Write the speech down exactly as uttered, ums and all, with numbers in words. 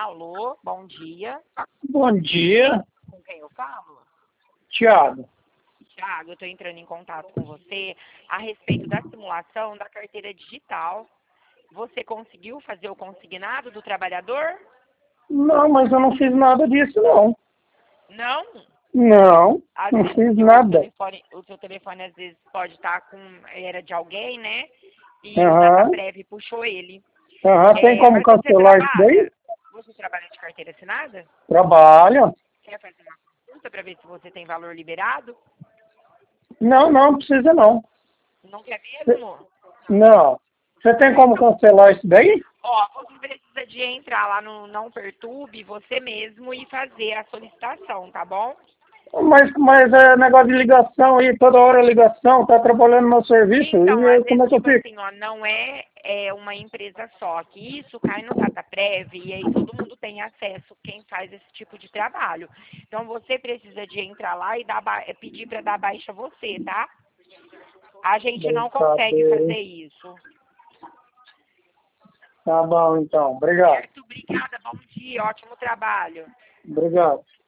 Alô, bom dia. Bom dia, Com quem eu falo? Thiago. Thiago, eu estou entrando em contato com você a respeito da simulação da carteira digital. Você conseguiu fazer o consignado do trabalhador? Não, mas eu não fiz nada disso, não. Não? Não, Às não vezes fiz o nada. telefone, o seu telefone às vezes pode estar com era de alguém, né? E o Aham, DataPrev puxou ele. aham, tem É, como mas você cancelar isso daí? trabalha? Você trabalha de carteira assinada? Trabalha. Quer fazer uma consulta para ver se você tem valor liberado? Não, não precisa não. Não quer mesmo? Não. Você tem como cancelar isso daí? Ó, você precisa de entrar lá no Não Perturbe você mesmo e fazer a solicitação, tá bom? Mas, mas é negócio de ligação aí, toda hora ligação, tá trabalhando no serviço, Então, e às aí, como vezes, é que eu tipo fico? assim, ó, não é, é uma empresa só, que isso cai no DataPrev e aí todo mundo tem acesso, quem faz esse tipo de trabalho. Então, você precisa de entrar lá e dar ba- pedir para dar baixa você, tá? A gente não consegue Brincadeira, fazer hein? isso. Tá bom, então. Obrigado. Certo? Obrigada, bom dia, ótimo trabalho. Obrigado.